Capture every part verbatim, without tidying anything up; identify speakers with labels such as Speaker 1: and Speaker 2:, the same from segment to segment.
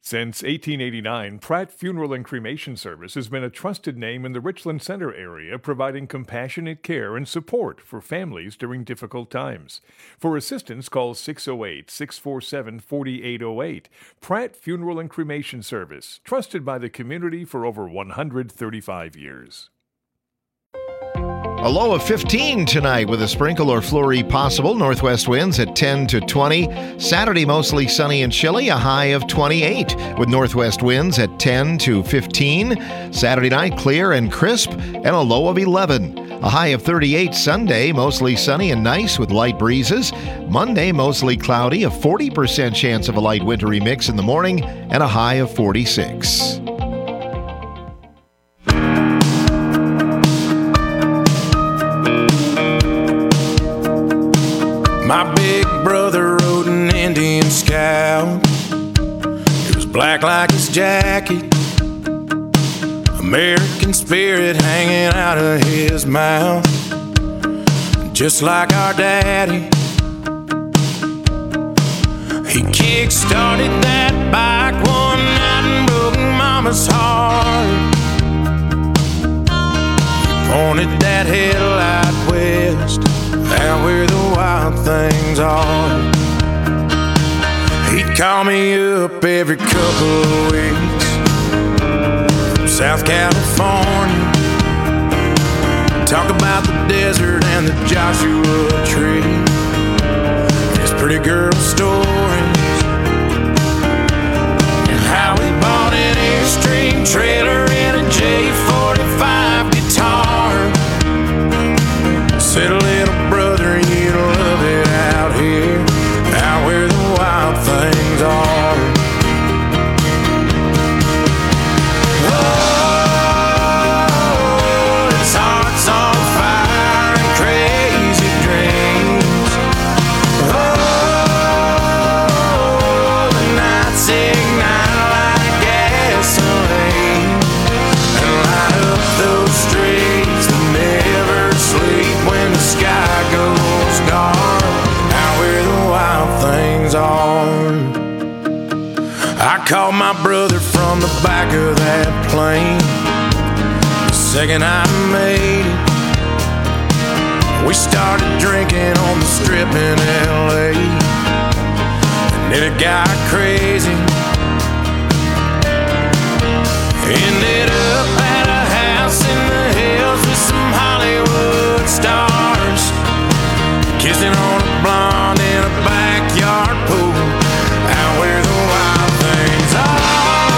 Speaker 1: Since eighteen eighty-nine, Pratt Funeral and Cremation Service has been a trusted name in the Richland Center area, providing compassionate care and support for families during difficult times. For assistance, call six oh eight, six four seven, four eight oh eight. Pratt Funeral and Cremation Service, trusted by the community for over one hundred thirty-five years.
Speaker 2: A low of fifteen tonight with a sprinkle or flurry possible. Northwest winds at ten to twenty. Saturday mostly sunny and chilly, a high of twenty-eight with northwest winds at ten to fifteen. Saturday night clear and crisp and a low of eleven. A high of thirty-eight Sunday, mostly sunny and nice with light breezes. Monday mostly cloudy, a forty percent chance of a light wintry mix in the morning and a high of forty-six.
Speaker 3: My big brother rode an Indian Scout. It was black like his jacket, American spirit hanging out of his mouth. Just like our daddy, he kick-started that bike one night and broke mama's heart. He pointed that headlight west, out where the wild things are. He'd call me up every couple of weeks from South California, talk about the desert and the Joshua tree, his pretty girl stories, and how he bought an Airstream trailer and a J forty-five guitar. Said, little brother, you love it out here, out where the wild things are. Oh, his heart's on fire and crazy dreams. Oh, the nights ignite like gasoline and light up those streets that never sleep when the sky goes dark, out where the wild things are. I called my brother from the back of that plane the second I made it. We started drinking on the strip in L A, and then it got crazy. Ended up at a house in the hills with some Hollywood stars, kissing on a blonde in a backyard pool, out where the wild things are.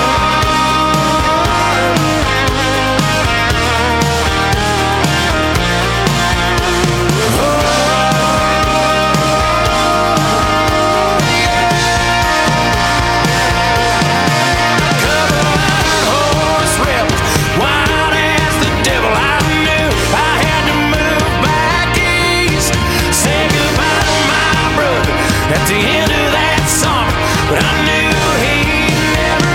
Speaker 3: Oh, yeah. Couple of horse rebels, wild as the devil. I knew I had to move back east, say goodbye to my brother at the end of that summer, but I knew he'd never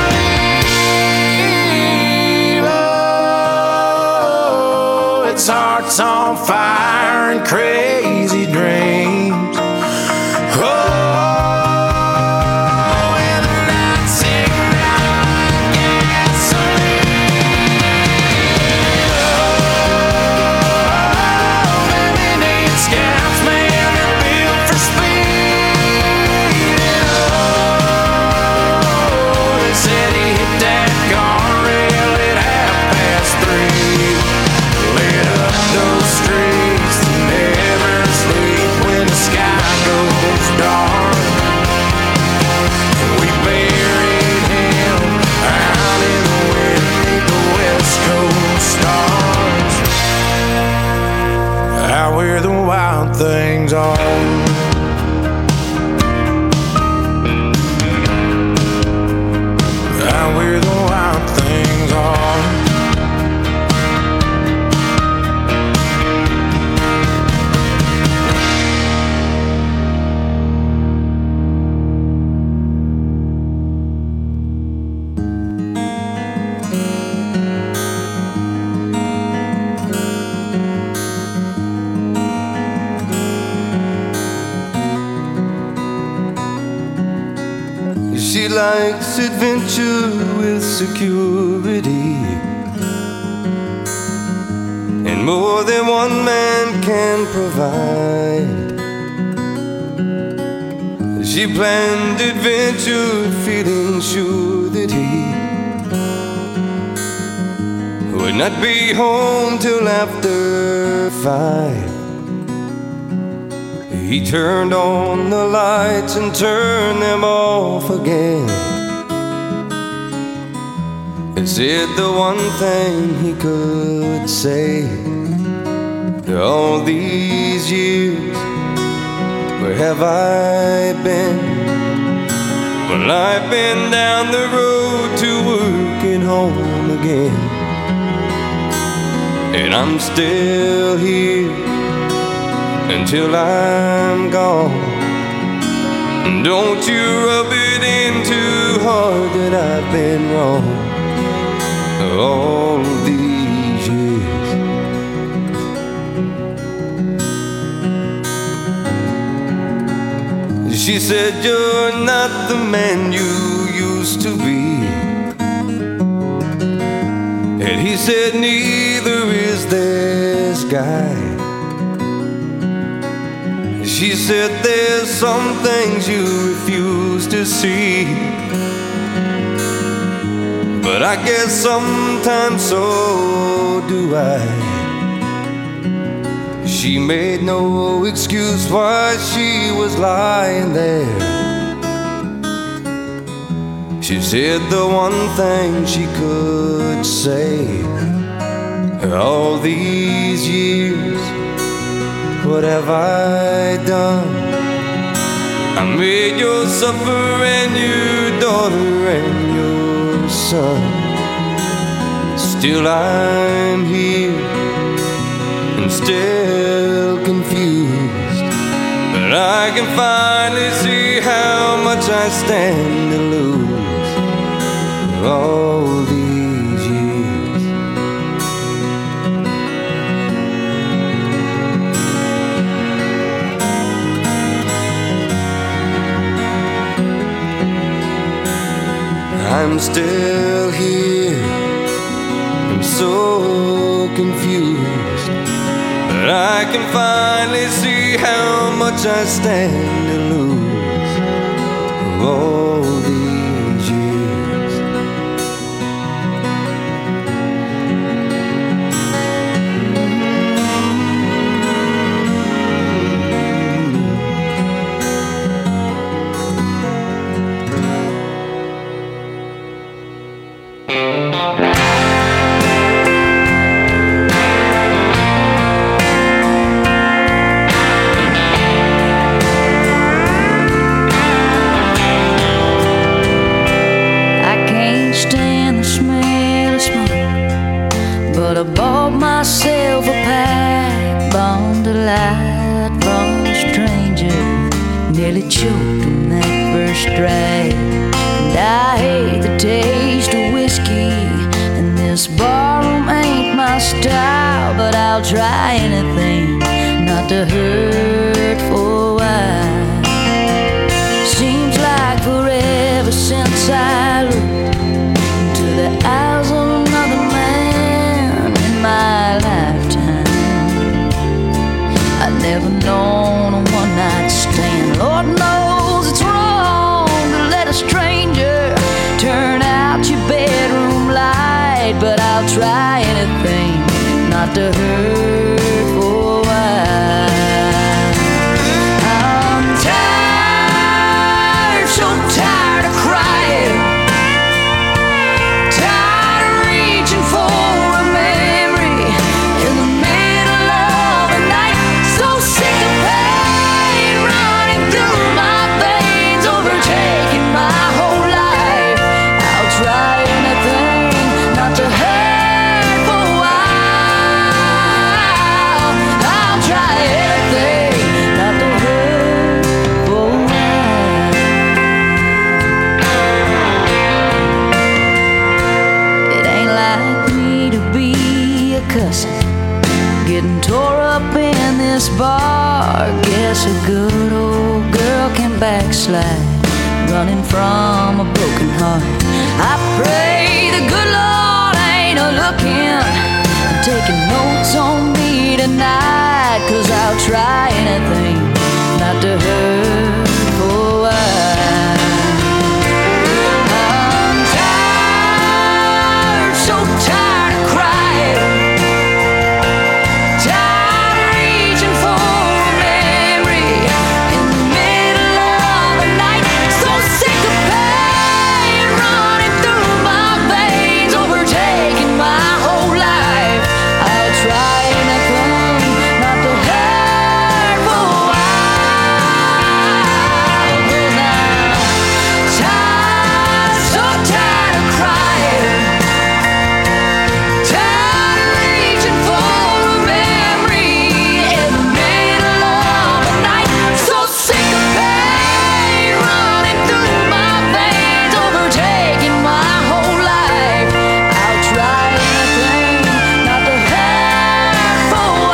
Speaker 3: leave. Oh, its heart's on fire and crazy dreams. Oh, and the nights ignite like gasoline. Oh, them Indian Scouts, man, they're built for speed. Oh, they said he hit that guardrail at half past three. Lit up those streets that never sleep when the sky goes dark. And we buried him out in the wind beneath the West Coast stars, out where the wild things are. Out where the wild things are.
Speaker 4: likes adventure with security, and more than one man can provide. She planned adventure, feeling sure that he would not be home till after five. He turned on the lights and turned them off again, and said the one thing he could say. All these years, where have I been? Well, I've been down the road to work and home again, and I'm still here until I'm gone. Don't you rub it in too hard that I've been wrong all these years. She said, you're not the man you used to be, and he said, neither is this guy. She said, there's some things you refuse to see, but I guess sometimes so do I. She made no excuse why she was lying there. She said the one thing she could say. All these years, what have I done? I made you suffer and your daughter and your son. Still I'm here and still confused, but I can finally see how much I stand to lose all these years. I'm still here, I'm so confused, but I can finally see how much I stand to lose all these years.
Speaker 5: I bought myself a pack, bound a light from a stranger, nearly choked on that first drag. And I hate the taste of whiskey, and this barroom ain't my style, but I'll try anything not to hurt for a while. Seems like forever since I looked into the eyes of another man in my lifetime. I'd never known a one-night stand. Lord knows it's wrong to let a stranger turn out your bedroom light, but I'll try anything not to hurt for a while. I'm tired, so tired of crying, tired of reaching for a memory in the middle of the night. So sick of pain running through my veins, overtaking my whole life. I'll try anything not to hurt for a while. I'll try anything not to hurt for a while. It ain't like me to be a cussin', getting tore up in this bar. Guess a good old girl can backslide, running from a broken heart. I pray the good Lord ain't a-looking, taking notes on me tonight, 'cause I'll try anything not to hurt for a while. I'm tired, so tired of crying, tired of reaching for a memory in the middle of the night, so sick of pain running through my veins, overtaking my whole life. I'll try anything not to hurt for a while. 'Cause I'm tired, so tired of crying, tired of reaching for a memory in the middle of the night, so sick of pain running through my veins, overtaking my whole life. I'll try anything not to hurt for a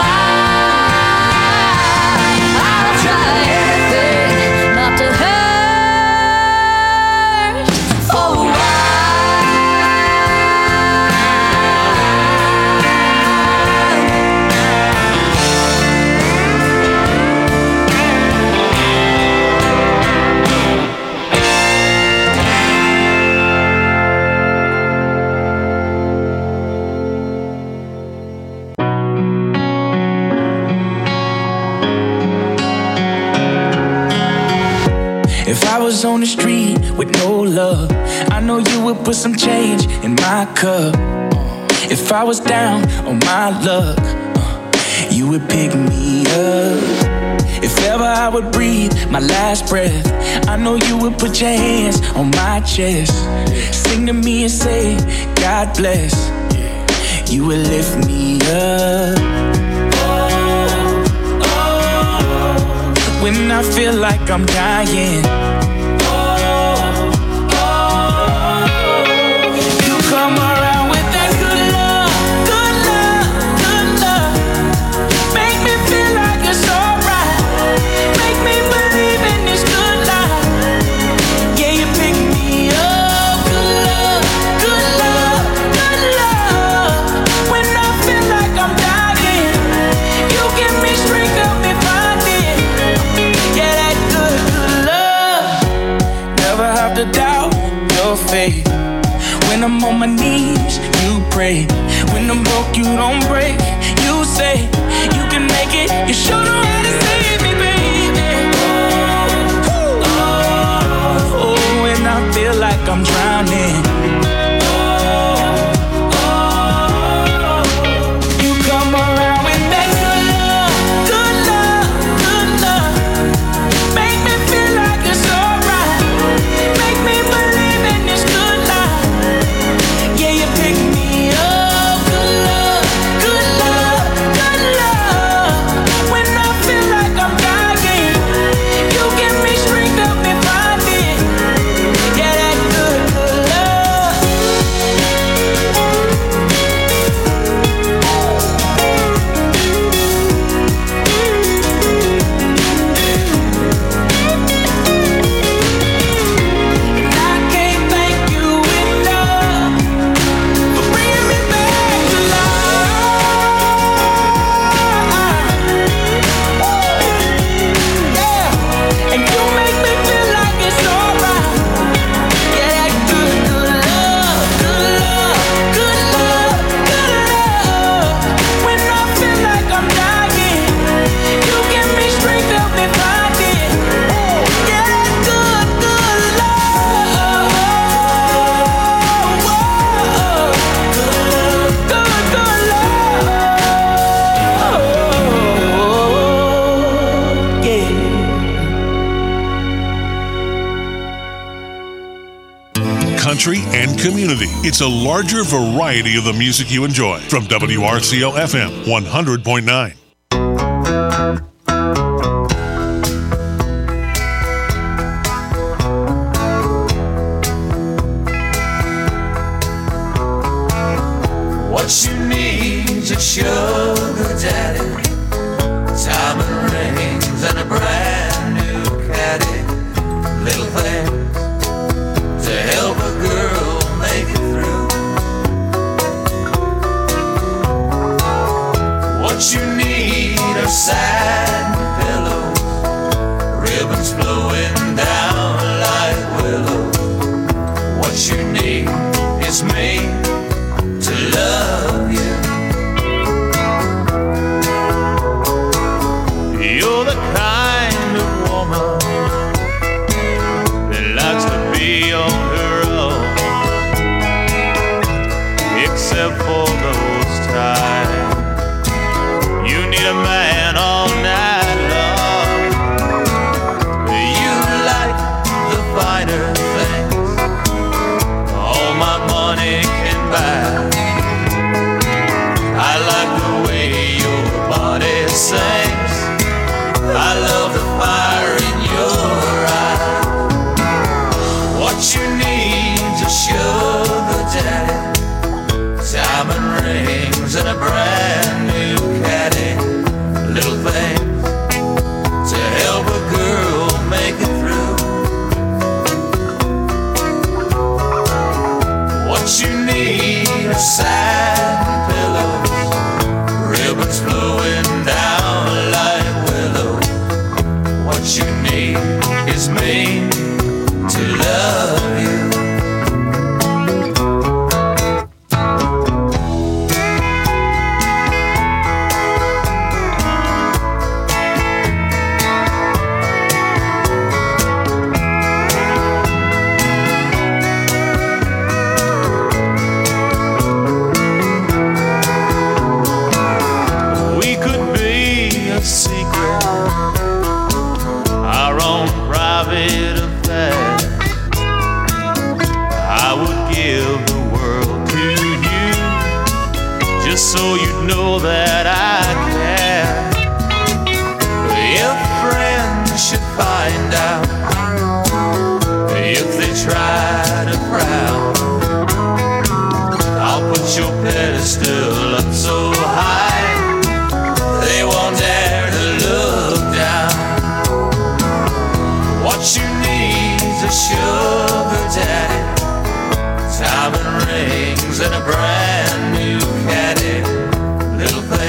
Speaker 5: while. I'll try anything not to hurt for a while.
Speaker 3: If I was on the street with no love, I know you would put some change in my cup. If I was down on my luck, you would pick me up. If ever I would breathe my last breath, I know you would put your hands on my chest, sing to me and say, God bless. You would lift me up. When I feel like I'm dying, you come around with that good love, good love, good love. Make me feel like it's alright, make me believe in this good life. Yeah, you pick me up. Good love, good love, good love. When I feel like I'm dying, you give me strength, help me find it. Yeah, that good, good love. Never have to doubt your faith. When I'm on my knees, you pray. When I'm broke, you don't break. You say you can make it. You sure know how to save me, baby. Oh, oh, oh, when I feel like I'm drowning, you come around with that good love, good love, good love. Make me feel like it's alright, make me believe in this good life. Yeah, you pick me up. Good love, good love, good love. When I feel like I'm dying, you give me strength, help me find it. Yeah, that good, good love. And I can't thank you enough for bringing me back to life. Yeah, and you make me feel like it's alright. Yeah, that good, good love, good love, good love, good love. When I feel like I'm dying, you give me strength, help me find it. Yeah, that good, good love. Good, good love. Yeah.
Speaker 6: Country and community. It's a larger variety of the music you enjoy. From W R C O F M one hundred point nine.
Speaker 3: What you need, your sugar daddy, diamond rings and a brand new caddy. Little things What you need is me to love you. You're the kind of woman that likes to be on her own, except for those times you need a man all night long. You like the finer things all my money can buy. I like the way your body sings. I love the fire in your eyes. What you need's a sugar daddy, diamond rings and a brand new caddy, little things to help a girl make it through. What you need are satin pillows, ribbons flowing down like willows. What you need is me to love you. We could be a secret, our own private affair. I would give the world to you, just so you'd know that I care. If friends should find out, if they try to frown, I'll put your pedestal up so high they won't dare to look down. What you need's a sugar daddy, diamond rings and a brand new caddy, little thing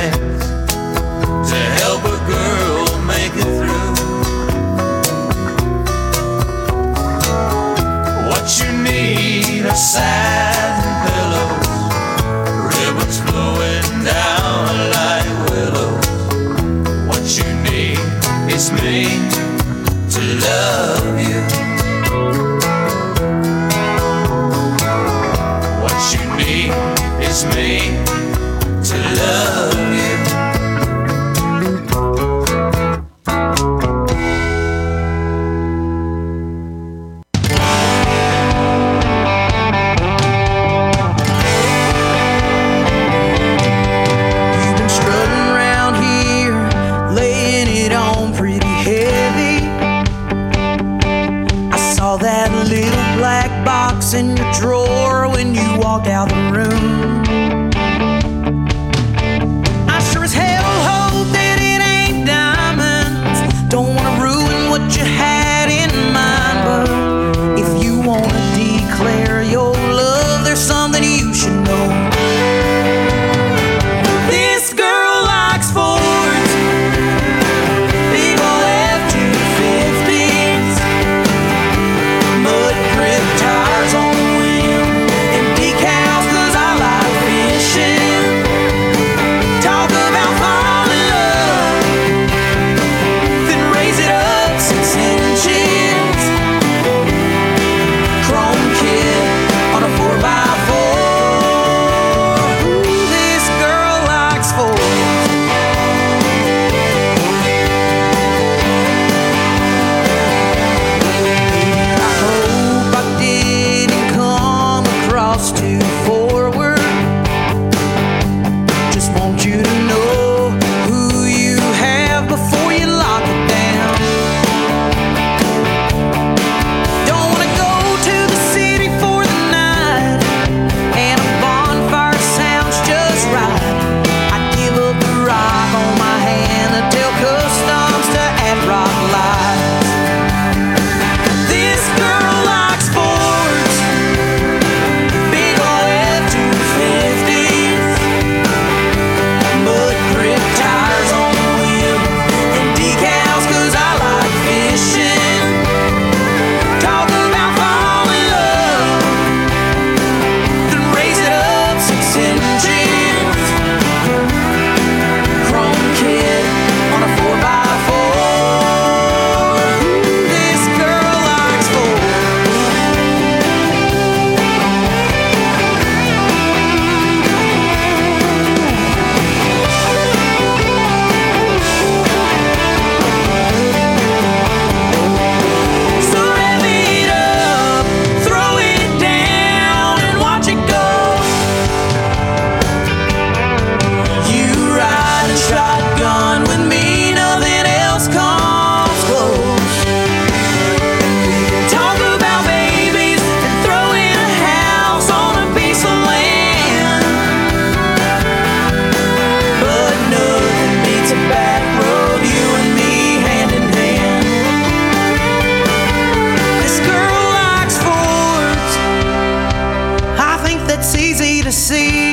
Speaker 3: see.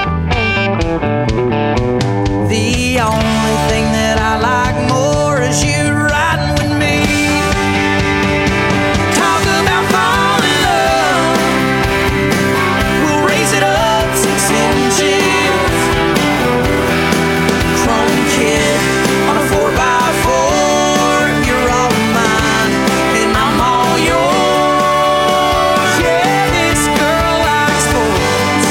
Speaker 3: The only thing that I like more is you riding with me. Talk about falling in love. We'll raise it up six inches. Chrome kid on a four by four. You're all mine and I'm all yours. Yeah, this girl likes sports.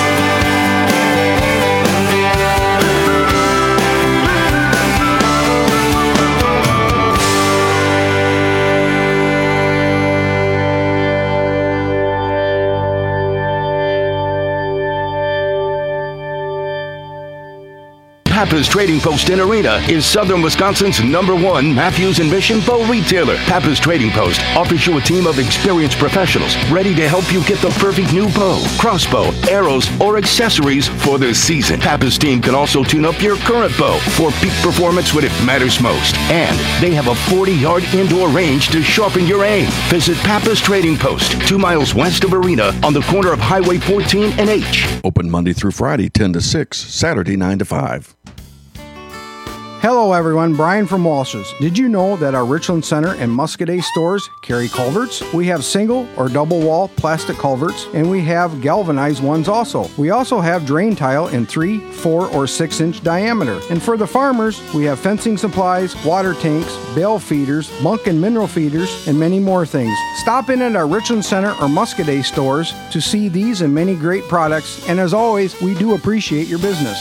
Speaker 7: Pappas Trading Post in Arena is Southern Wisconsin's number one Matthews and Mission bow retailer. Pappas Trading Post offers you a team of experienced professionals ready to help you get the perfect new bow, crossbow, arrows, or accessories for the season. Pappas team can also tune up your current bow for peak performance when it matters most. And they have a forty-yard indoor range to sharpen your aim. Visit Pappas Trading Post, two miles west of Arena on the corner of Highway fourteen and H.
Speaker 8: Open Monday through Friday, ten to six, Saturday, nine to five.
Speaker 9: Hello everyone, Brian from Walsh's. Did you know that our Richland Center and Muscadet stores carry culverts? We have single or double wall plastic culverts, and we have galvanized ones also. We also have drain tile in three, four, or six inch diameter. And for the farmers, we have fencing supplies, water tanks, bale feeders, muck and mineral feeders, and many more things. Stop in at our Richland Center or Muscadet stores to see these and many great products, and as always, we do appreciate your business.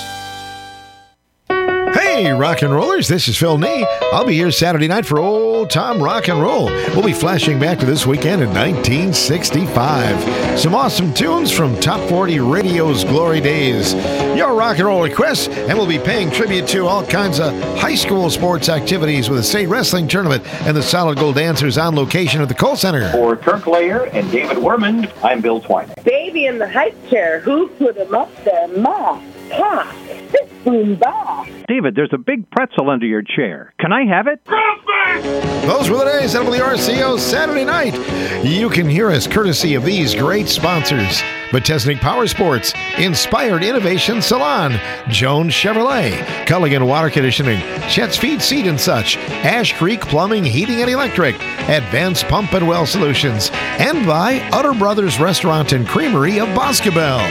Speaker 2: Hey, rock and rollers, this is Phil Nee. I'll be here Saturday night for Old Time Rock and Roll. We'll be flashing back to this weekend in nineteen sixty-five. Some awesome tunes from Top forty Radio's glory days. Your rock and roll requests, and we'll be paying tribute to all kinds of high school sports activities with a state wrestling tournament and the Solid Gold Dancers on location at the Kohl Center.
Speaker 10: For Kirk Layer and David Werman, I'm Bill Twine.
Speaker 11: Baby in the hype chair, who put him up there? Ma, Pa, boom, ba.
Speaker 12: David, there's a big pretzel under your chair. Can I have it?
Speaker 2: Those were the days at W R C O Saturday night. You can hear us courtesy of these great sponsors: Metesnik Power Sports, Inspired Innovation Salon, Jones Chevrolet, Culligan Water Conditioning, Chet's Feed Seed and Such, Ash Creek Plumbing, Heating and Electric, Advanced Pump and Well Solutions, and by Utter Brothers Restaurant and Creamery of Boscobel.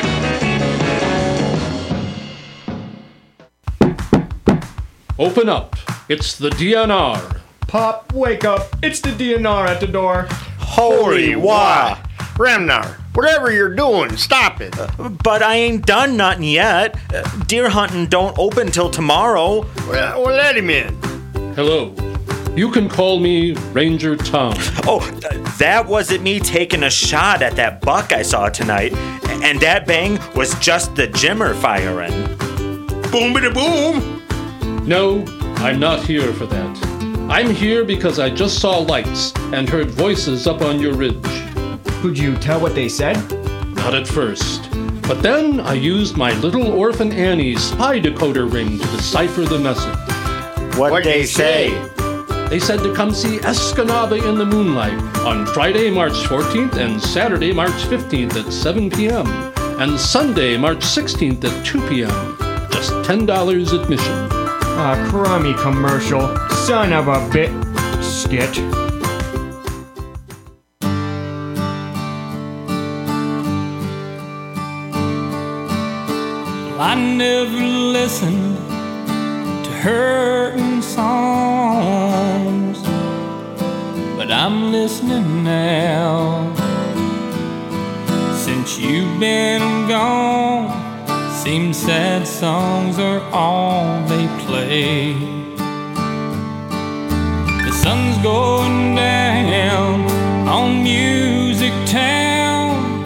Speaker 13: Open up. It's the D N R.
Speaker 14: Pop, wake up. It's the D N R at the door.
Speaker 15: Holy wah. Remnar, whatever you're doing, stop it.
Speaker 16: Uh, but I ain't done nothing yet. Uh, deer hunting don't open till tomorrow.
Speaker 15: Well, well, let him in.
Speaker 13: Hello. You can call me Ranger Tom.
Speaker 16: Oh, uh, that wasn't me taking a shot at that buck I saw tonight. And that bang was just the Jimmer firing.
Speaker 15: Boom-a-da-boom.
Speaker 13: No, I'm not here for that. I'm here because I just saw lights and heard voices up on your ridge.
Speaker 14: Could you tell what they said?
Speaker 13: Not at first. But then I used my little orphan Annie's spy decoder ring to decipher the message.
Speaker 16: What'd, What'd they say?
Speaker 13: They said to come see Escanaba in the Moonlight on Friday, March fourteenth and Saturday, March fifteenth at seven p.m. and Sunday, March sixteenth at two p.m. Just ten dollars admission.
Speaker 14: Ah, crummy commercial. Son of a bit. Skit.
Speaker 3: I never listened to hurting songs, but I'm listening now. Since you've been gone, seems sad songs are all they play. The sun's going down on Music Town,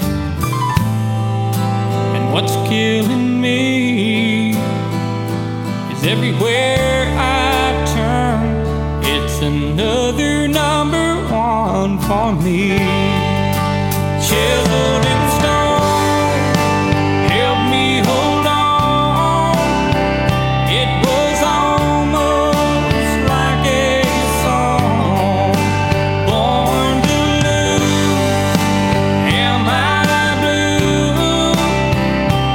Speaker 3: and what's killing me is everywhere I turn, it's another number one for me. Chiseled in stone, help me hold on. It was almost like a song. Born to lose, am I blue?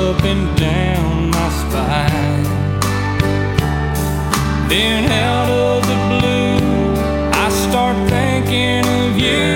Speaker 3: up and down my spine. Then out of the blue, I start thinking of you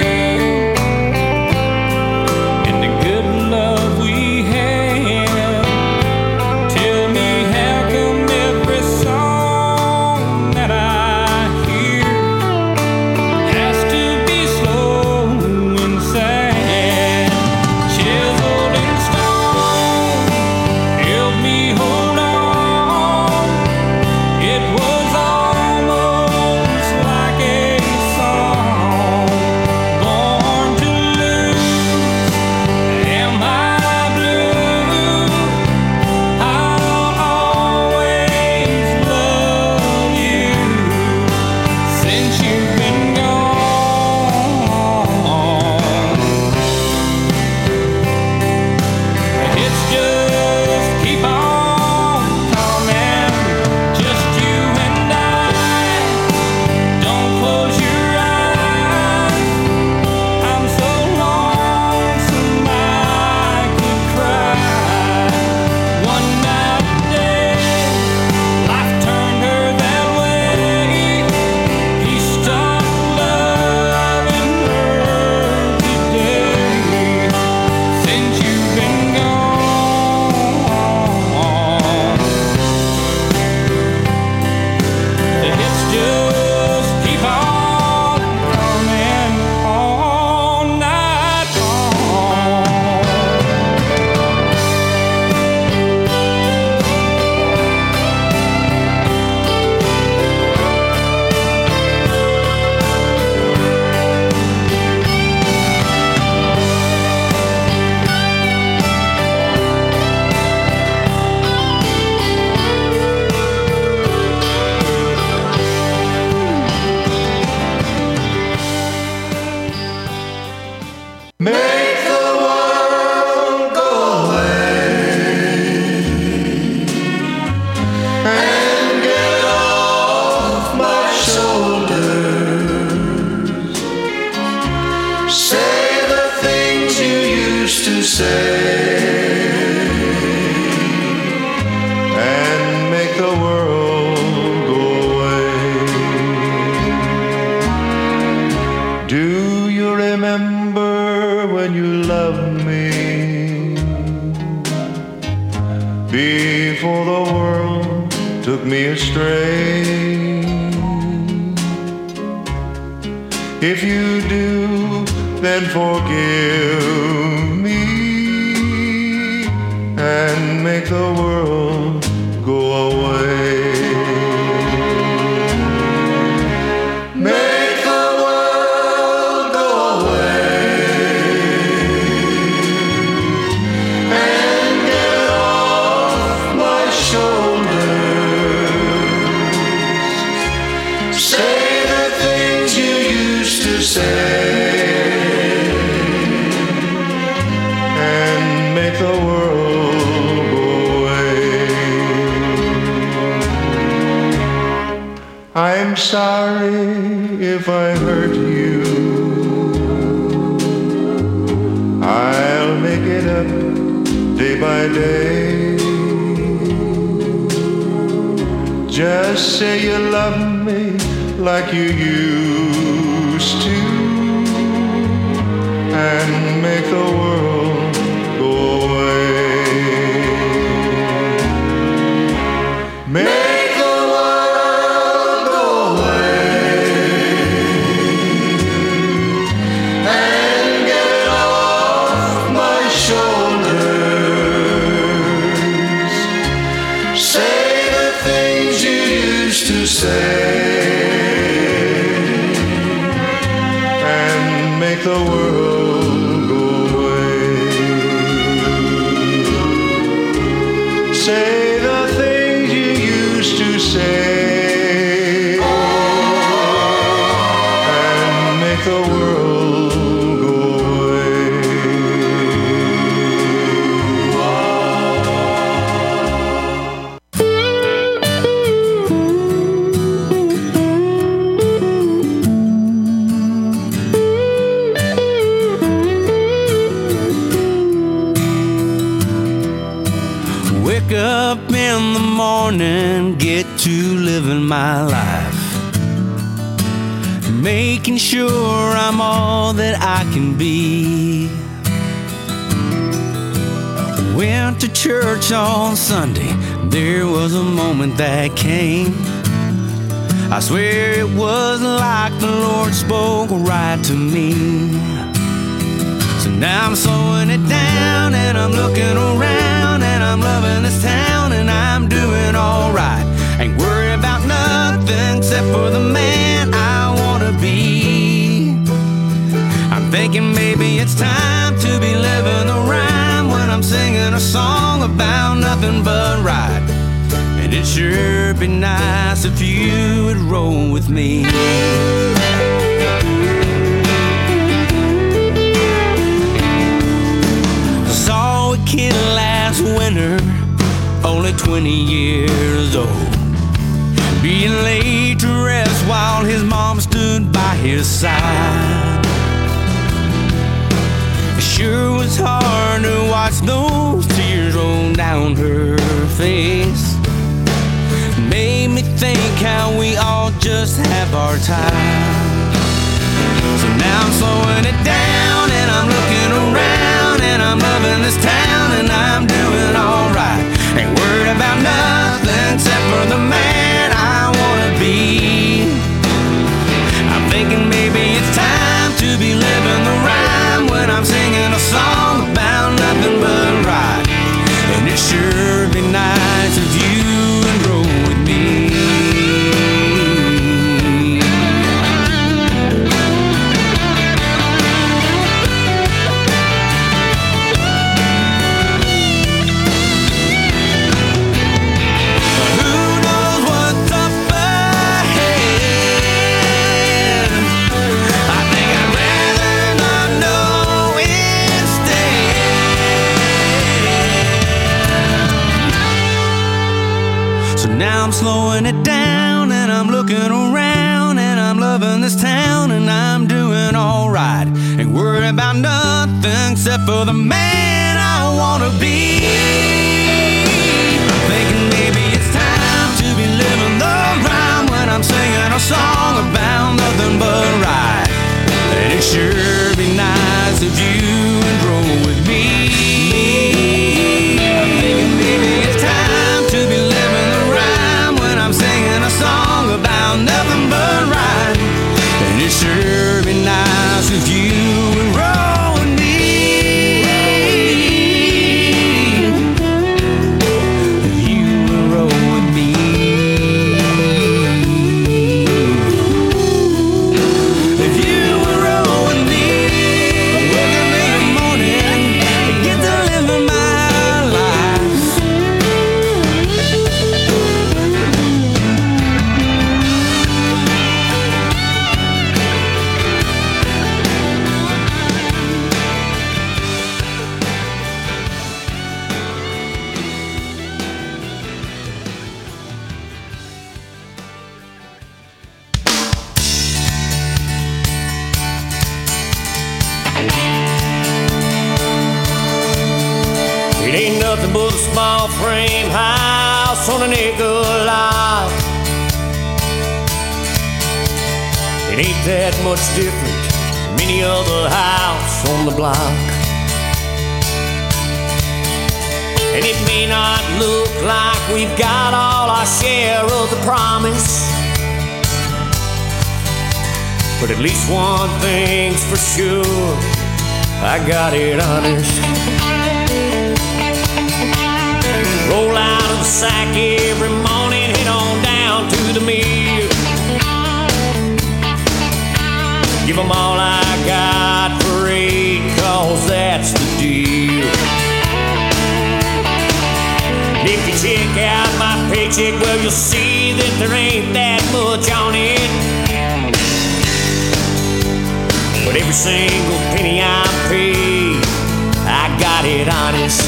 Speaker 3: and the good love we had. Tell me, how come every song that I hear has to be slow and sad? Chiseled in stone, help me hold on. It was almost like a song, born to lose. Am I blue? I'll always love you since you've been gone. It's just keep on coming, just you and I. Don't close your eyes. I'm so lonesome I could cry. One night day, life turned her that way. He stopped loving her today since you've been gone. The hits just keep on coming all night long. Make the world go away and get off my shoulders. Say the things you used to say and make the world go away. Do you remember when you loved me before the world took me astray? If you do, then forgive me and make the world go away. Make the world go away and get off my shoulders. Say the things you used to say and make the world go away. I'm sorry if I hurt you. I'll make it up day by day. Just say you love me like you used to and make the world go away. Make the world go away and get off my shoulders. Say the things you used to say and make the world go away. Say the things you used to say and make the world go away. my life, making sure I'm all that I can be. Went to church on Sunday, there was a moment that came. I swear it was like the Lord spoke right to me. So now I'm slowing it down and I'm looking around and I'm loving this town and I'm doing alright. Ain't worried about nothing except for the man I wanna be. I'm thinking maybe it's time to be living the rhyme when I'm singing a song about nothing but right. And it'd sure be nice if you would roll with me. Saw a kid last winter, only twenty years old, being laid to rest while his mom stood by his side. It sure was hard to watch those tears roll down her face. Made me think how we all just have our time. So now I'm slowing it down and I'm looking around and I'm loving this town and I'm doing alright. Ain't worried about nothing except for the man I wanna be. I'm thinking maybe it's time to be living the rhyme when I'm singing a song about nothing but right. And it sure be nice if you would roll with me. Now I'm slowing it down and I'm looking around and I'm loving this town and I'm doing alright. Ain't worried about nothing except for the man I wanna be. Thinking maybe it's time to be living the rhyme when I'm singing a song about nothing but right. And it sure be nice if you would roll with me. I'm thinking maybe it's time to be living the rhyme when I'm singing a song about nothing but right. And it sure be nice if you would roll with me. If you would roll with me. If you would roll with me. Wake up in the morning and get to living my life.
Speaker 17: It ain't nothing but a small frame house on a nickel lot. It ain't that much different from any other house on the block. And it may not look like we've got all our share of the promise, but at least one thing's for sure, I got it honest. Roll out of the sack every morning, head on down to the mill. Give them all I got for eight, cause that's the deal. And if you check out my paycheck, well, you'll see that there ain't that much on it. But every single penny I pay, I got it honest.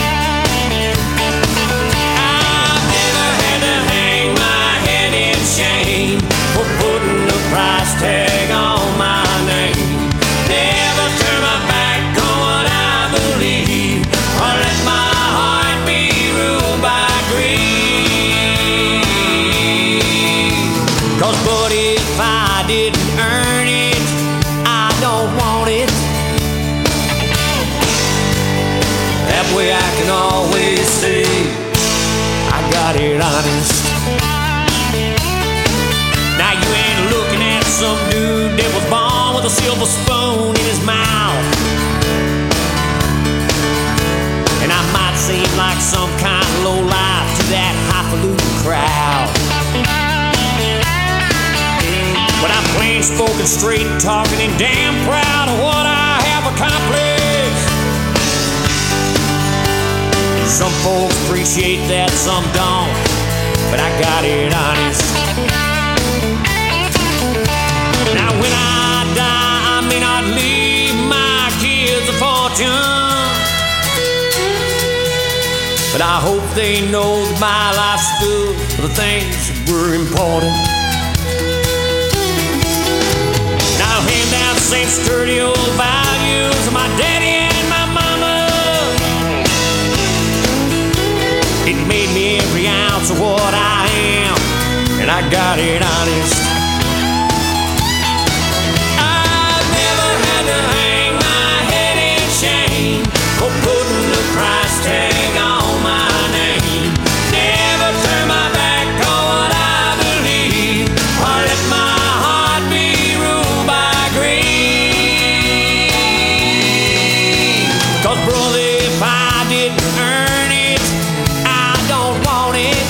Speaker 17: Shame for putting a price tag on my name. Never turn my back on what I believe, or let my heart be ruled by greed. Cause buddy, if I didn't earn it, I don't want it. That way I can always say I got it honest. Now you ain't looking at some dude that was born with a silver spoon in his mouth. And I might seem like some kind of low life to that highfalutin crowd, but I'm plain spoken, straight talking, and damn proud of what I have accomplished. Some folks appreciate that, some don't, but I got it honest. Now when I die, I may not leave my kids a fortune, but I hope they know that my life stood for the things that were important. Now I'll hand down the same sturdy old values of my daddy and my mama. It made me every ounce of what I am, and I got it honest. I've never had to hang my head in shame for putting the price tag on my name. Never turn my back on what I believe, or let my heart be ruled by greed. Cause brother, if I didn't earn it, I don't want it.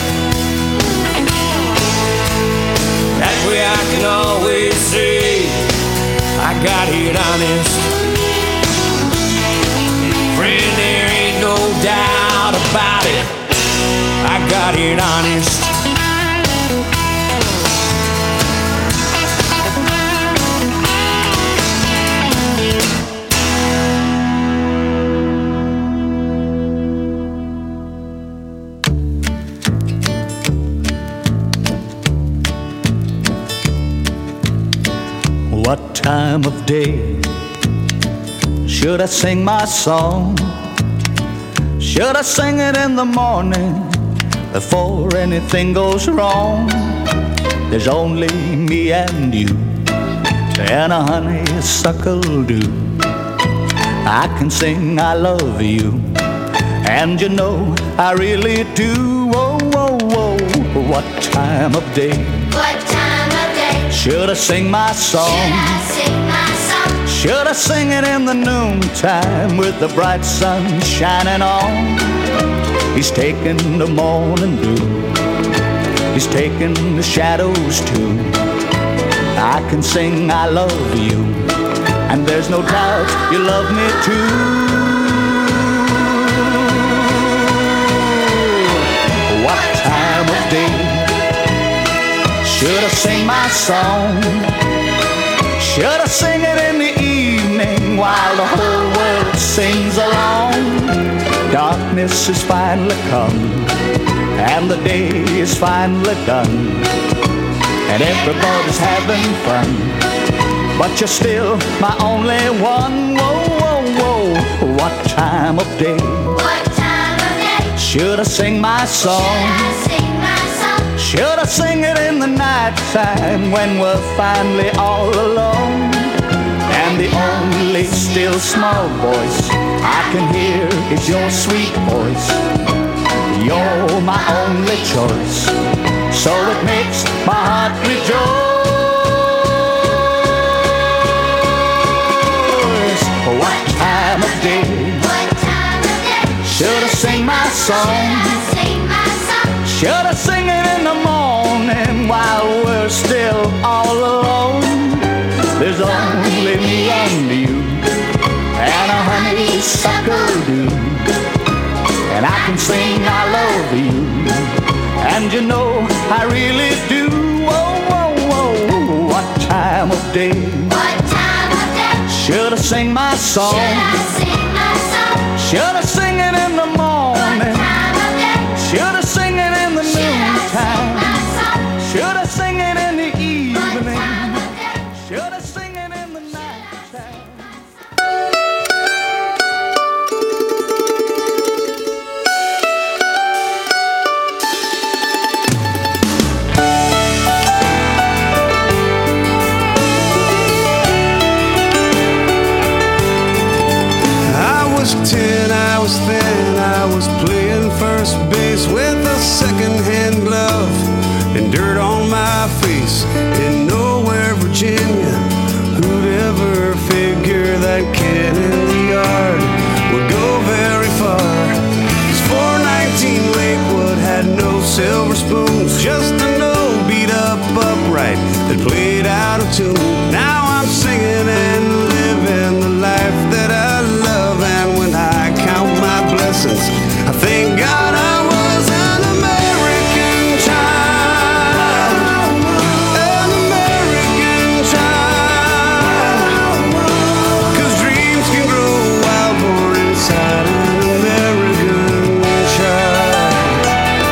Speaker 17: That way I can always say I got it honest. Friend, there ain't no doubt about it, I got it honest.
Speaker 18: What time of day should I sing my song? Should I sing it in the morning before anything goes wrong? There's only me and you and a honeysuckle dew. I can sing I love you, and you know I really do. Whoa, whoa, whoa. What time of day?
Speaker 19: What time of day
Speaker 18: should I sing my song?
Speaker 19: should I sing my song?
Speaker 18: Should I sing it in the noontime with the bright sun shining on? He's taking the morning dew, he's taking the shadows too. I can sing I love you, and there's no doubt you love me too. What time of day should I sing my song? Should I sing it in the evening while the whole world sings along? Darkness is finally come, and the day is finally done, and everybody's having fun, but you're still my only one. Whoa, whoa, whoa. What time of day?
Speaker 19: What time of day
Speaker 18: should I sing my song?
Speaker 19: should I sing my song?
Speaker 18: Should I sing it in the night time when we're finally all alone? And the only still small voice I can hear is your sweet voice. You're my only choice, so it makes my heart rejoice. What time of day
Speaker 19: What time of day
Speaker 18: should I sing my song?
Speaker 19: should I sing my song?
Speaker 18: Should I sing it in the morning while we're still all alone? There's only me and you and a honeysuckle dew, and I can sing I love you, and you know I really do. Whoa, whoa, whoa. What time of day
Speaker 19: What time of day
Speaker 18: should I sing my song?
Speaker 19: should I sing my song?
Speaker 18: Should I sing it in the morning?
Speaker 19: What time of day
Speaker 18: Should I sing it in the
Speaker 19: should I sing
Speaker 18: noontime?
Speaker 19: my song?
Speaker 18: Should I sing it in the
Speaker 19: What
Speaker 18: evening?
Speaker 19: time of day
Speaker 18: Should I sing it in the nighttime?
Speaker 20: ten, I was thin. I was playing first base with a second-hand glove and dirt on my face in Nowhere, Virginia. Who'd ever figure that kid in the yard would go very far? Cause four nineteen Lakewood had no silver spoons, just a no beat up upright that played out of tune. Now I'm singing and living the life that I love, and when I count my blessings, I thank God I was an American child, an American child, cause dreams can grow wild, born inside an American child.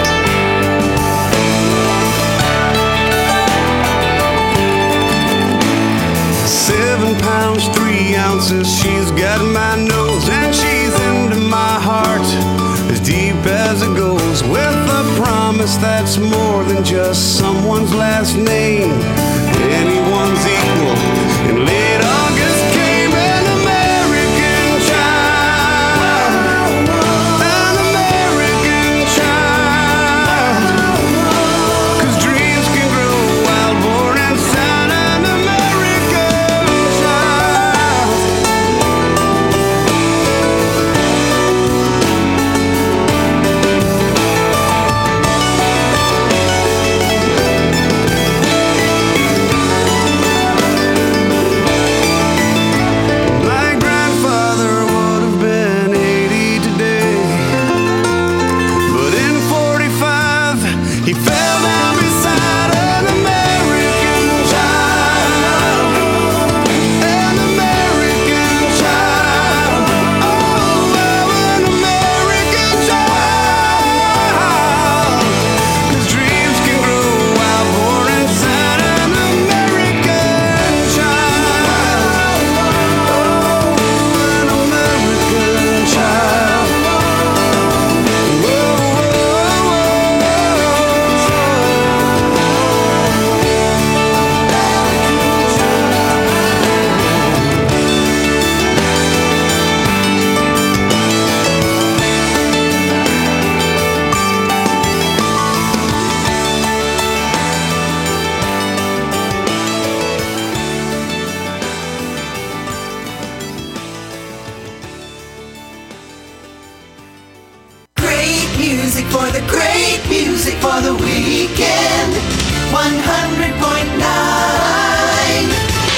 Speaker 20: Seven pounds, three ounces, she's got my nose, and she's into my heart as deep as it goes, with a promise that's more than just someone's last name, anyone's equal. In late August came an American child, an American child, cause dreams can grow wild, born inside an American child. My grandfather would have been eighty today, but in forty-five he fell down beside an American child, an American child, oh, an American child, cause dreams can grow wild, born inside an American child, oh, an American child.
Speaker 17: Great music for the great music for the weekend. one hundred point nine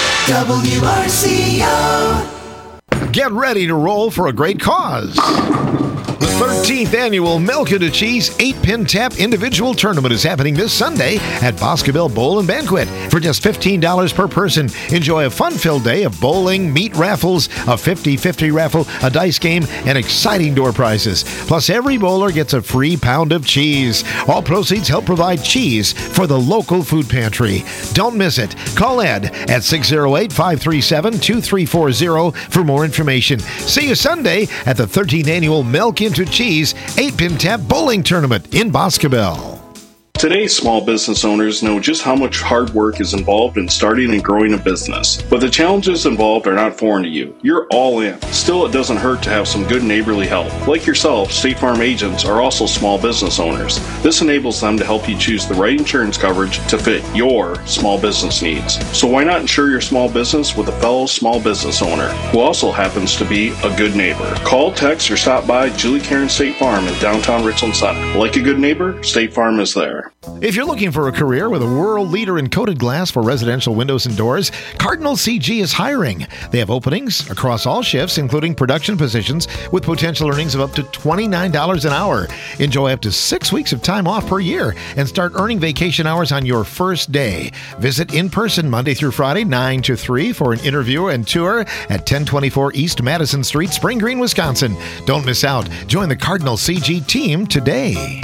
Speaker 17: W R C O.
Speaker 2: Get ready to roll for a great cause. The thirteenth annual Milk and Cheese eight-Pin Tap Individual Tournament is happening this Sunday at Boscobel Bowl and Banquet. For just fifteen dollars per person, enjoy a fun-filled day of bowling, meat raffles, a fifty-fifty raffle, a dice game, and exciting door prizes. Plus, every bowler gets a free pound of cheese. All proceeds help provide cheese for the local food pantry. Don't miss it. Call Ed at six oh eight, five three seven, two three four zero for more information. See you Sunday at the thirteenth annual Milk into Cheese eight-Pin Tap Bowling Tournament in Boscobel.
Speaker 21: Today's small business owners know just how much hard work is involved in starting and growing a business. But the challenges involved are not foreign to you. You're all in. Still, it doesn't hurt to have some good neighborly help. Like yourself, State Farm agents are also small business owners. This enables them to help you choose the right insurance coverage to fit your small business needs. So why not insure your small business with a fellow small business owner who also happens to be a good neighbor? Call, text, or stop by Julie Karen State Farm in downtown Richland Center. Like a good neighbor, State Farm is there.
Speaker 2: If you're looking for a career with a world leader in coated glass for residential windows and doors, Cardinal C G is hiring. They have openings across all shifts, including production positions, with potential earnings of up to twenty-nine dollars an hour. Enjoy up to six weeks of time off per year and start earning vacation hours on your first day. Visit in person Monday through Friday, nine to three, for an interview and tour at ten twenty-four East Madison Street, Spring Green, Wisconsin. Don't miss out. Join the Cardinal C G team today.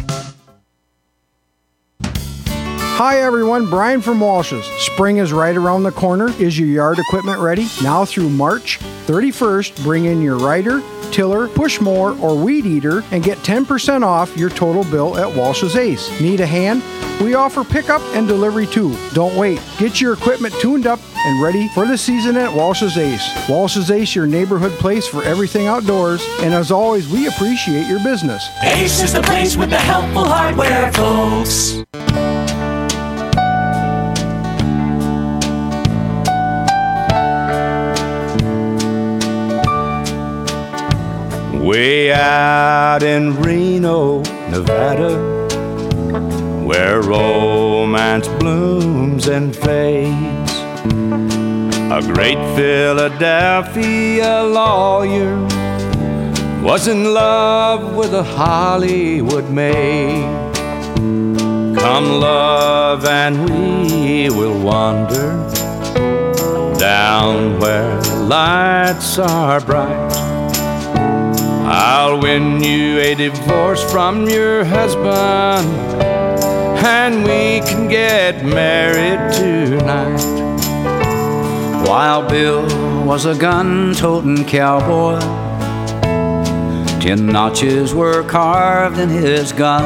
Speaker 9: Hi everyone, Brian from Walsh's. Spring is right around the corner. Is your yard equipment ready? Now through March thirty-first, bring in your rider, tiller, push more, or weed eater and get ten percent off your total bill at Walsh's Ace. Need a hand? We offer pickup and delivery too. Don't wait. Get your equipment tuned up and ready for the season at Walsh's Ace. Walsh's Ace, your neighborhood place for everything outdoors. And as always, we appreciate your business.
Speaker 17: Ace is the place with the helpful hardware, folks.
Speaker 18: Way out in Reno, Nevada, where romance blooms and fades, a great Philadelphia lawyer was in love with a Hollywood maid. Come love and we will wander down where lights are bright. I'll win you a divorce from your husband, and we can get married tonight. While Bill was a gun-toting cowboy, ten notches were carved in his gun,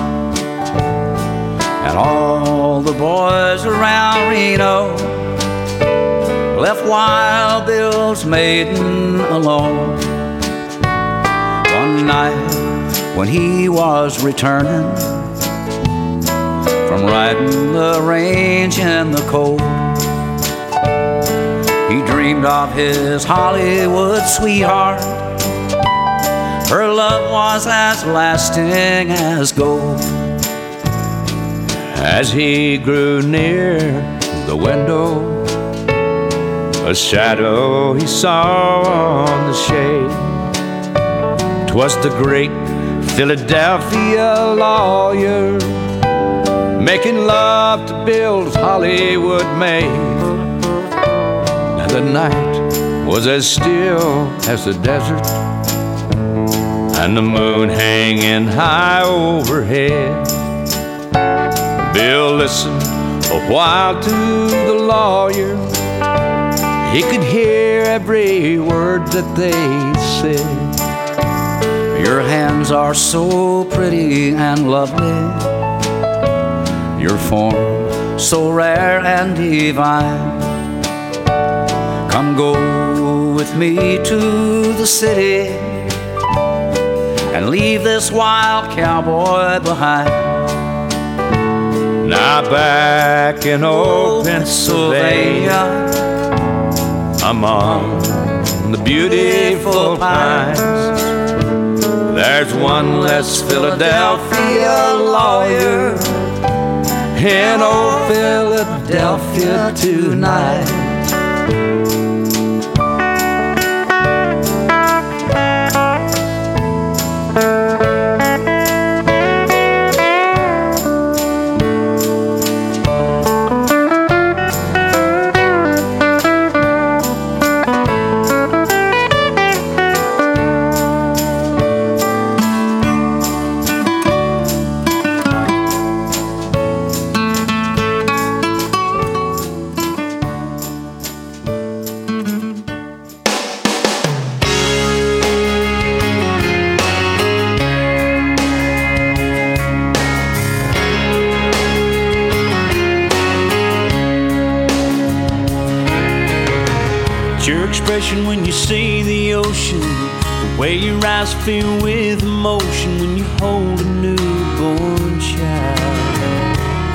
Speaker 18: and all the boys around Reno left Wild Bill's maiden alone. One night when he was returning from riding the range in the cold, he dreamed of his Hollywood sweetheart. Her love was as lasting as gold. As he grew near the window, a shadow he saw on the shade. 'Twas the great Philadelphia lawyer making love to Bill's Hollywood maid. Now the night was as still as the desert, and the moon hanging high overhead. Bill listened a while to the lawyer. He could hear every word that they said. Your hands are so pretty and lovely, your form so rare and divine. Come go with me to the city and leave this wild cowboy behind. Now back in old Pennsylvania, among the beautiful pines, there's one less Philadelphia lawyer in old Philadelphia tonight.
Speaker 17: When you see the ocean, the way your eyes fill with emotion when you hold a newborn child.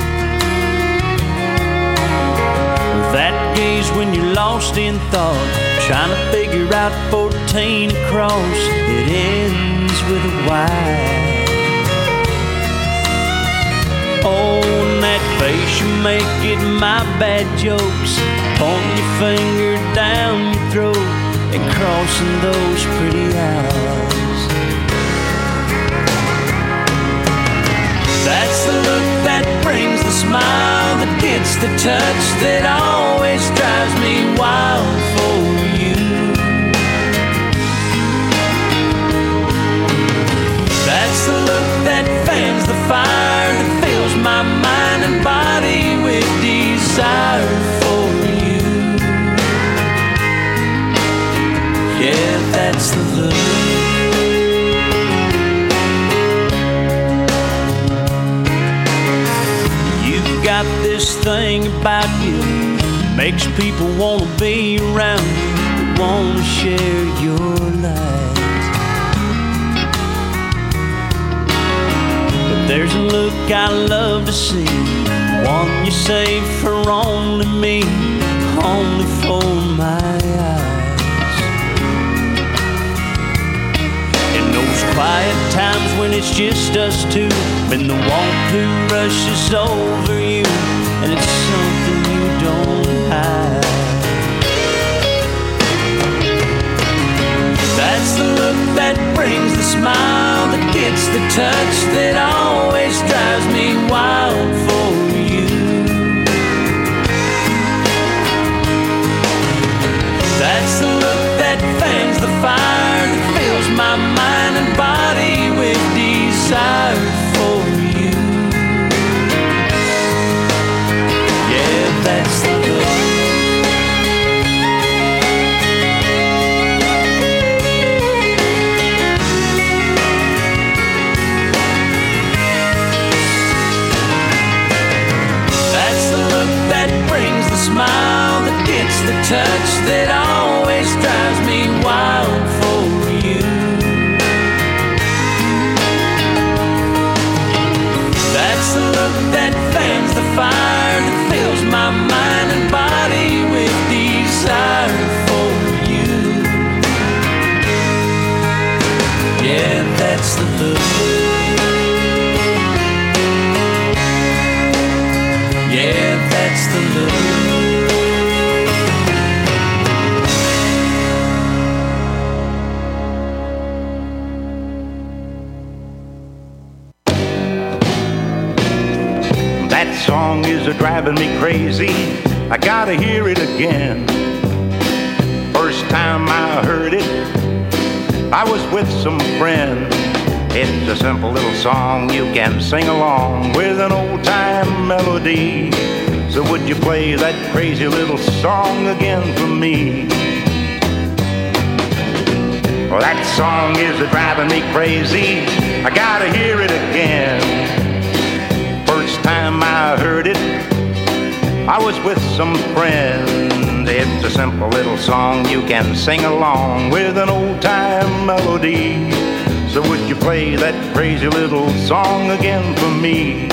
Speaker 17: That gaze when you're lost in thought, trying to figure out fourteen across, it ends with a Y. Oh, and that face you make at my bad jokes, pointing your finger down your throat and crossing those pretty eyes. That's the look that brings the smile, that gets the touch that always drives me wild for you. That's the look that fans the fire, that fills my mind and body with desire for you. Yeah, that's the look. makes people wanna be around you, wanna share your life. But there's a look I love to see, one you save for only me, only for my eyes. In those quiet times when it's just us two, when the want to rushes over you, and it's something you don't hide. That's the look that brings the smile, that gets the touch that always drives me wild for you. That's the look that fans the fire, that fills my mind and body with desire for you. Yeah, that's the look. That's the look that brings the smile, that gets the touch that always drives me wild for you. That's the look that fans the fire, that fills my mind and body with desire for you. Yeah, that's the look. Yeah, that's the look.
Speaker 1: That song is a driving me crazy, I gotta hear it again. First time I heard it, I was with some friends. It's a simple little song you can sing along with an old-time melody. So would you play that crazy little song again for me? Well, that song is a driving me crazy, I gotta hear it again. First time I heard it, I was with some friends. It's a simple little song you can sing along with an old-time melody. So would you play that crazy little song again for me?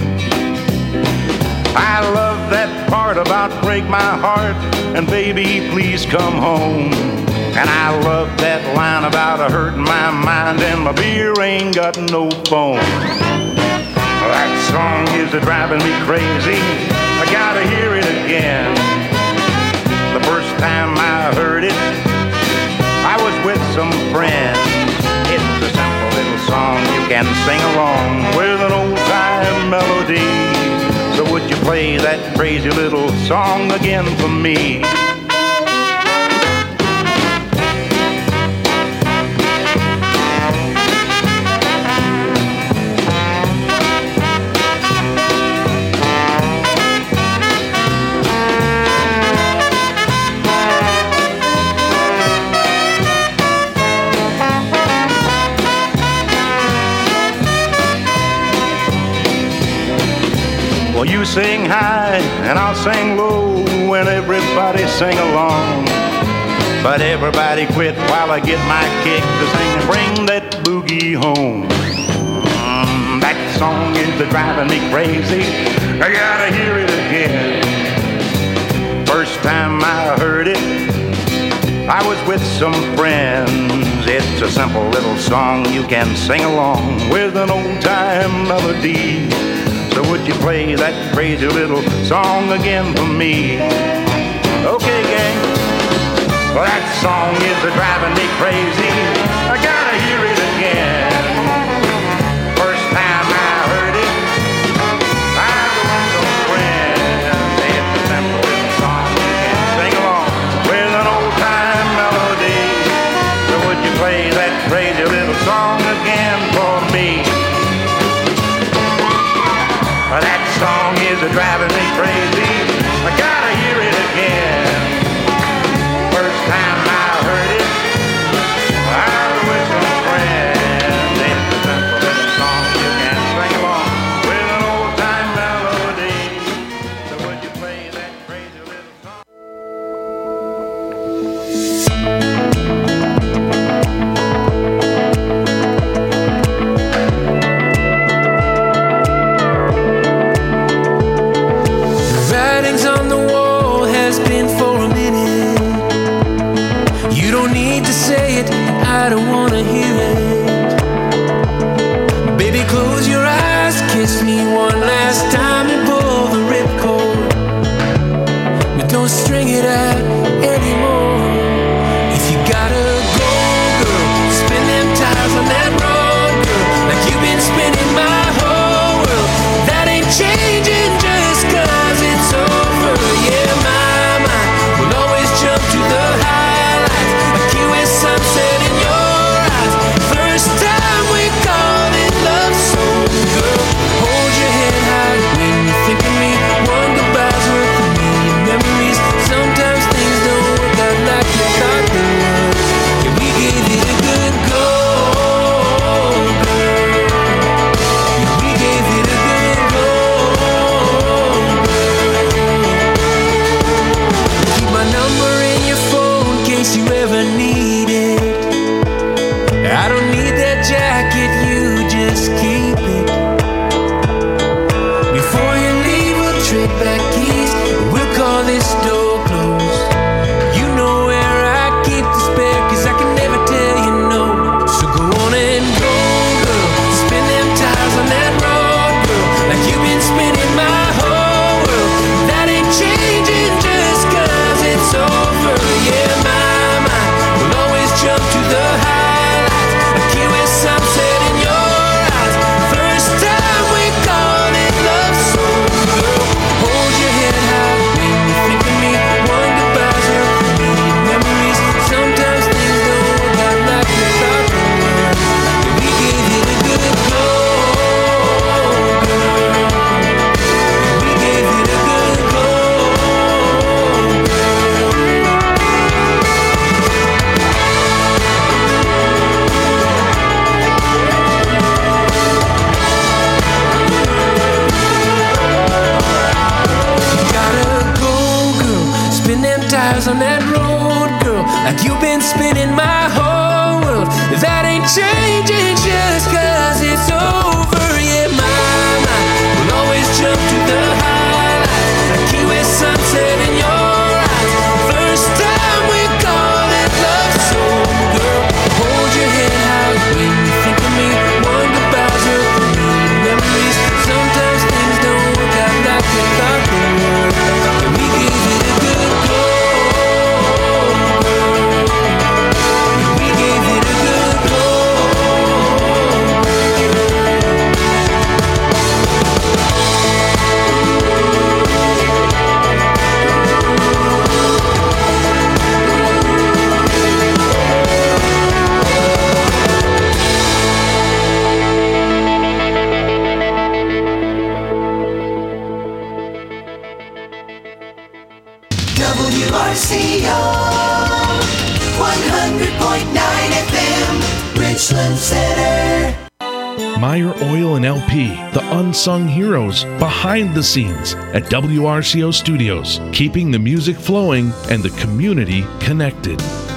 Speaker 1: I love that part about break my heart and baby please come home. And I love that line about a hurting my mind and my beer ain't got no foam. That song is a driving me crazy, I gotta hear it again. The first time I heard it, I was with some friends. It's a simple little song you can sing along with an old-time melody. So would you play that crazy little song again for me? Well, you sing high and I'll sing low when everybody sing along. But everybody quit while I get my kick to sing and bring that boogie home. Mm, that song is driving me crazy, I gotta hear it again. First time I heard it, I was with some friends. It's a simple little song you can sing along with an old-time melody. So would you play that crazy little song again for me? Okay, gang. Well, that song is a driving me crazy, I gotta hear it again. First time I heard it, I was with some friends. It's a simple little song you can sing along with an old-time melody. So would you play that crazy little song again for me? That song is a driving me crazy, I gotta hear it again. First time I heard it, I was with some friends. It's a simple little song you can sing along with an old-time melody. So would you play that crazy little song?
Speaker 3: don't string it out anymore. If you gotta go, girl, spin them tires on that road, girl, like you've been spinning my whole world. That ain't changing just cause it's over. Yeah, my mind will always jump to the highlights, a Key West sunset in your eyes. First time we called it love song, girl. Hold your head high when you think of me. One goodbye's worth a million memories. Sometimes things don't work out like you thought they would. Yeah, we gave it a good go, girl. Yeah, we gave it a good go, girl. Keep my number in your phone in case you ever need it. I don't need that jacket, you just keep it. Before you leave, we'll trade back keys. We'll call this door closed. You know where I keep the spare, cause I can never tell you no. So go on and go, girl. Spin them tires on that road, girl, like you've been spinning my whole world. That ain't changing just cause it's over. Yeah, my mind will always jump to the highlights, a Key West sunset in your eyes. First time we called it love song, girl. Hold your head high when you think of me. One goodbye's worth a million memories. Sometimes things don't work out like you thought they would. Yeah, we gave it a good go, girl. Yeah, we gave it a good go, gotta go, girl. Spin them tires on that road, girl, like you've been spinning my whole world. That ain't changing just cause it's over. Yeah, my mind will always jump to the highlights, a Key West sunset in your eyes. First time we called it love song, girl. Hold your head high when you think of me. One goodbye's worth a million memories. Sometimes things don't work out like we thought they would. And we gave it a good go, girl. And we gave it a good go,
Speaker 17: W R C O one hundred point nine F M, Richland Center.
Speaker 4: Meyer Oil and L P, the unsung heroes behind the scenes at W R C O Studios, keeping the music flowing and the community connected.